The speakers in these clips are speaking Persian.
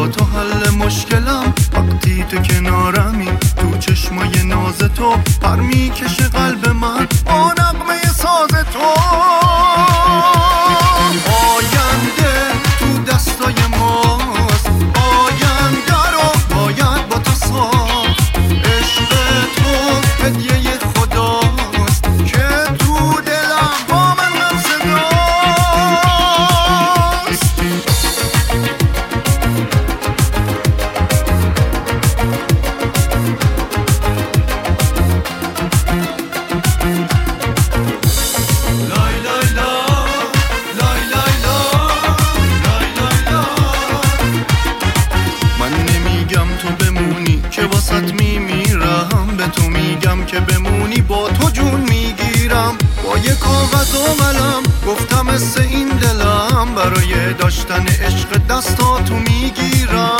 با تو حل مشکلم، وقتی تو کنارمی، تو چشمای ناز تو پر میکشه قلب من با نغمه ساز تو. آینده تو دستای ماست، آینده رو باید با تو ساخت. عشق تو هدیه خداست که تو دلم با من هم صداست. تو بمونی که واسط میمیرم، به تو میگم که بمونی با تو جون میگیرم. با یه کاغذ و قلم گفتم مثل این دلم، برای داشتن عشق دستاتو میگیرم.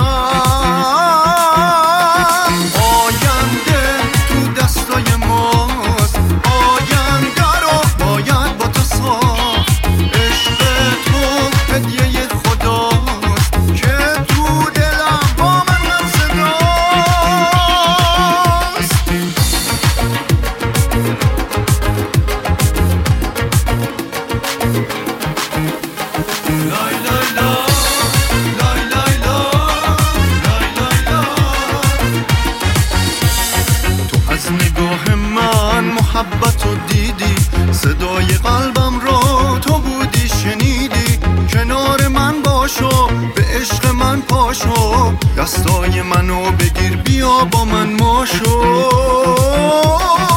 آینده تو دستای ماست، آینده رو باید با تو ساخت. عشق تو هدیه خداست که تو دلم با من هم صداست. لای لای لا، لای لای لا، لای لای لا. تو از نگاه من محبت رو دیدی، صدای قلبم رو تو بودی شنیدی. کنار من باشو، به عشق من پاشو، دستای منو بگیر بیا با من ماشو.